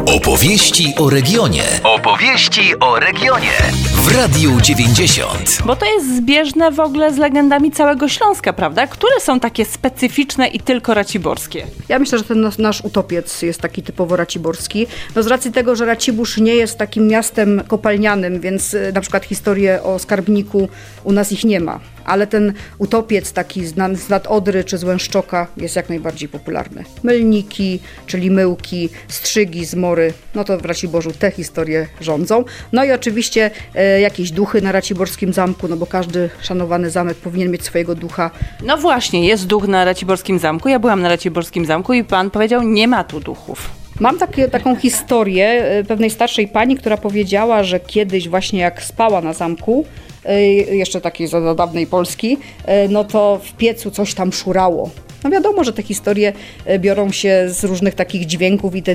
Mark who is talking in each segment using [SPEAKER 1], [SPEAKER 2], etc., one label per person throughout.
[SPEAKER 1] Opowieści o regionie. Opowieści o regionie. W Radiu 90.
[SPEAKER 2] Bo to jest zbieżne w ogóle z legendami całego Śląska, prawda? Które są takie specyficzne i tylko raciborskie?
[SPEAKER 3] Ja myślę, że ten nasz utopiec jest taki typowo raciborski. No z racji tego, że Racibórz nie jest takim miastem kopalnianym, więc na przykład historie o skarbniku u nas ich nie ma. Ale ten utopiec taki z nad Odry czy z Łęszczoka jest jak najbardziej popularny. Mylniki, czyli myłki, strzygi, zmory, no to w Raciborzu te historie rządzą. No i oczywiście jakieś duchy na raciborskim zamku, no bo każdy szanowany zamek powinien mieć swojego ducha.
[SPEAKER 2] No właśnie, jest duch na raciborskim zamku. Ja byłam na raciborskim zamku i pan powiedział, nie ma tu duchów.
[SPEAKER 3] Mam taką historię pewnej starszej pani, która powiedziała, że kiedyś właśnie jak spała na zamku, jeszcze takiej za dawnej Polski, no to w piecu coś tam szurało. No wiadomo, że te historie biorą się z różnych takich dźwięków i te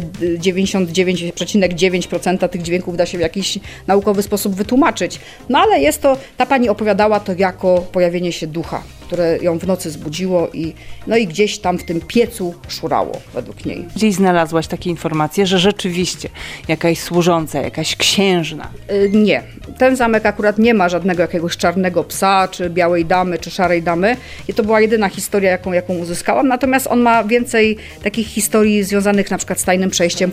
[SPEAKER 3] 99,9% tych dźwięków da się w jakiś naukowy sposób wytłumaczyć. No ale ta pani opowiadała to jako pojawienie się ducha, które ją w nocy zbudziło i gdzieś tam w tym piecu szurało według niej.
[SPEAKER 2] Gdzieś znalazłaś takie informacje, że rzeczywiście jakaś służąca, jakaś księżna.
[SPEAKER 3] Nie. Ten zamek akurat nie ma żadnego jakiegoś czarnego psa, czy białej damy, czy szarej damy. I to była jedyna historia, jaką uzyskałam. Natomiast on ma więcej takich historii związanych na przykład z tajnym przejściem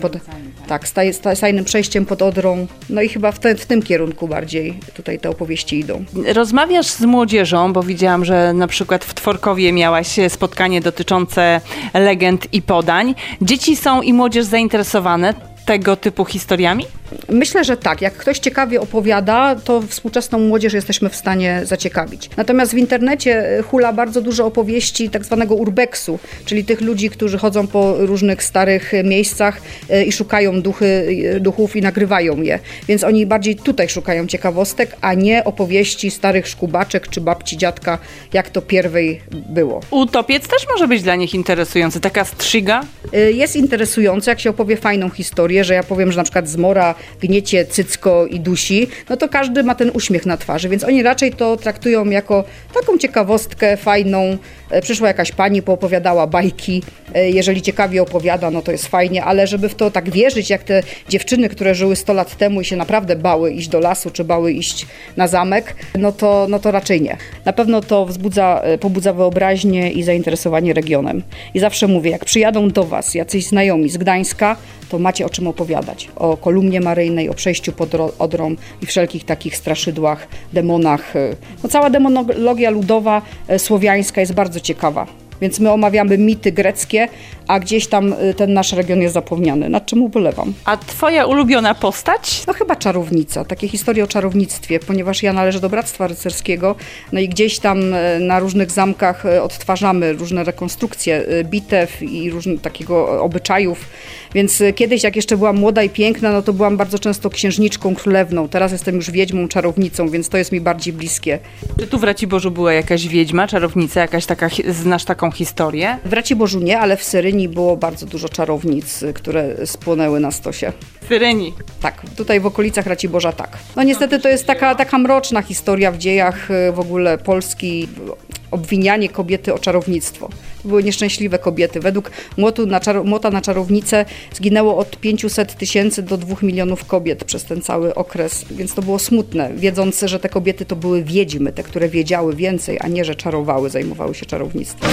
[SPEAKER 3] z tajnym przejściem pod Odrą. No i chyba w tym kierunku bardziej tutaj te opowieści idą.
[SPEAKER 2] Rozmawiasz z młodzieżą, bo widziałam, że na przykład w Tworkowie miałaś spotkanie dotyczące legend i podań. Dzieci są i młodzież zainteresowane tego typu historiami?
[SPEAKER 3] Myślę, że tak. Jak ktoś ciekawie opowiada, to współczesną młodzież jesteśmy w stanie zaciekawić. Natomiast w internecie hula bardzo dużo opowieści tak zwanego urbexu, czyli tych ludzi, którzy chodzą po różnych starych miejscach i szukają duchów i nagrywają je. Więc oni bardziej tutaj szukają ciekawostek, a nie opowieści starych szkubaczek czy babci, dziadka, jak to pierwej było.
[SPEAKER 2] Utopiec też może być dla nich interesujący. Taka strzyga?
[SPEAKER 3] Jest interesujące, jak się opowie fajną historię, że ja powiem, że na przykład zmora gniecie cycko i dusi, no to każdy ma ten uśmiech na twarzy, więc oni raczej to traktują jako taką ciekawostkę fajną. Przyszła jakaś pani, poopowiadała bajki, jeżeli ciekawie opowiada, no to jest fajnie, ale żeby w to tak wierzyć, jak te dziewczyny, które żyły 100 lat temu i się naprawdę bały iść do lasu, czy bały iść na zamek, no to raczej nie. Na pewno to pobudza wyobraźnię i zainteresowanie regionem. I zawsze mówię, jak przyjadą do was jacyś znajomi z Gdańska, to macie o czym opowiadać. O kolumnie maryjnej, o przejściu pod Odrą i wszelkich takich straszydłach, demonach. No cała demonologia ludowa słowiańska jest bardzo ciekawa. Więc my omawiamy mity greckie, a gdzieś tam ten nasz region jest zapomniany, nad czym ubolewam.
[SPEAKER 2] A twoja ulubiona postać?
[SPEAKER 3] No chyba czarownica, takie historie o czarownictwie, ponieważ ja należę do Bractwa Rycerskiego, no i gdzieś tam na różnych zamkach odtwarzamy różne rekonstrukcje bitew i różnych takiego obyczajów, więc kiedyś jak jeszcze byłam młoda i piękna, no to byłam bardzo często księżniczką, królewną, teraz jestem już wiedźmą, czarownicą, więc to jest mi bardziej bliskie.
[SPEAKER 2] Czy tu w Raciborzu była jakaś wiedźma, czarownica, jakaś taka, znasz taką historię?
[SPEAKER 3] W Raciborzu nie, ale w Syryni było bardzo dużo czarownic, które spłonęły na stosie.
[SPEAKER 2] W Syryni?
[SPEAKER 3] Tak, tutaj w okolicach Raciborza tak. No niestety to jest taka mroczna historia w dziejach w ogóle Polski, obwinianie kobiety o czarownictwo. To były nieszczęśliwe kobiety. Według młota na czarownicę zginęło od 500 000 do 2 milionów kobiet przez ten cały okres, więc to było smutne, wiedząc, że te kobiety to były wiedźmy, te, które wiedziały więcej, a nie, że czarowały, zajmowały się czarownictwem.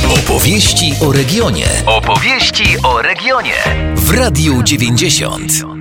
[SPEAKER 1] Opowieści o regionie. Opowieści o regionie. W Radiu 90.